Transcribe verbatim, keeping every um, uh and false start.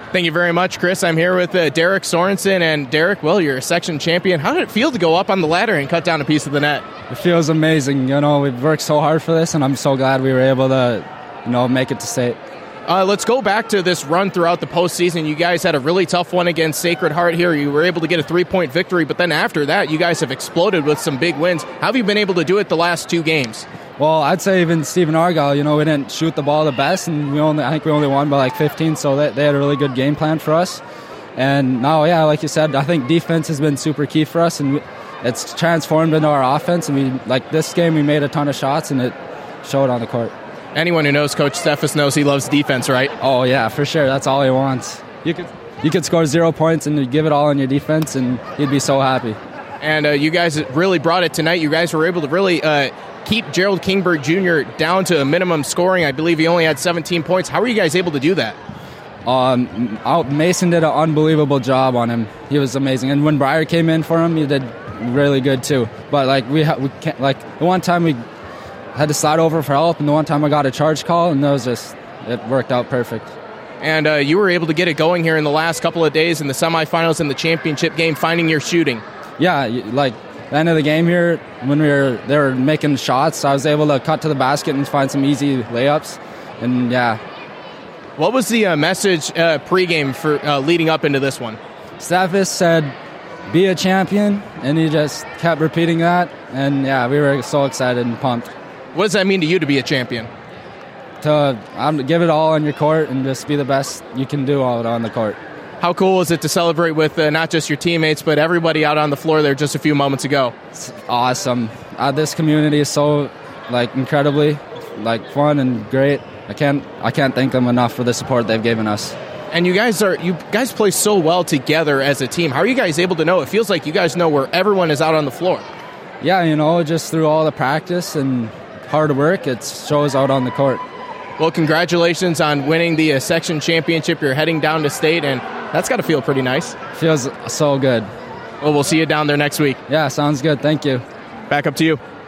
Thank you very much, Chris. I'm here with uh, Derek Sorensen. And Derek, well, you're a section champion. How did it feel to go up on the ladder and cut down a piece of the net? It feels amazing. You know, we've worked so hard for this, and I'm so glad we were able to, you know, make it to state. Uh, let's go back to this run throughout the postseason. You guys had a really tough one against Sacred Heart here. You were able to get a three-point victory, but then after that, you guys have exploded with some big wins. How have you been able to do it the last two games? Well, I'd say even Stephen Argyle, you know, we didn't shoot the ball the best, and we only I think we only won by like fifteen, so they, they had a really good game plan for us. And now, yeah, like you said, I think defense has been super key for us, and we, it's transformed into our offense. And we like this game, we made a ton of shots, and it showed on the court. Anyone who knows Coach Steffes knows he loves defense, right? Oh, yeah, for sure. That's all he wants. You could you could score zero points and you give it all on your defense, and he'd be so happy. And uh, you guys really brought it tonight. You guys were able to really uh, keep Gerald Kingberg Junior down to a minimum scoring. I believe he only had seventeen points. How were you guys able to do that? Um, Mason did an unbelievable job on him. He was amazing. And when Breyer came in for him, he did really good too. But like we ha- we can't like the one time we had to slide over for help, and the one time I got a charge call, and that was just it worked out perfect. And uh, you were able to get it going here in the last couple of days in the semifinals and the championship game, finding your shooting. Yeah, like the end of the game here, when we were they were making shots, I was able to cut to the basket and find some easy layups, and yeah. What was the uh, message uh, pregame for uh, leading up into this one? Steffes said, "Be a champion," and he just kept repeating that, and yeah, we were so excited and pumped. What does that mean to you to be a champion? To um, give it all on your court and just be the best you can do out on the court. How cool is it to celebrate with uh, not just your teammates, but everybody out on the floor there just a few moments ago? It's awesome. Uh, this community is so like incredibly like fun and great. I can't I can't thank them enough for the support they've given us. And you guys are you guys play so well together as a team. How are you guys able to know? It feels like you guys know where everyone is out on the floor. Yeah, you know, just through all the practice and hard work, it shows out on the court. Well, congratulations on winning the uh, section championship. You're heading down to state, and that's got to feel pretty nice. Feels so good. Well, we'll see you down there next week. Yeah, sounds good. Thank you. Back up to you.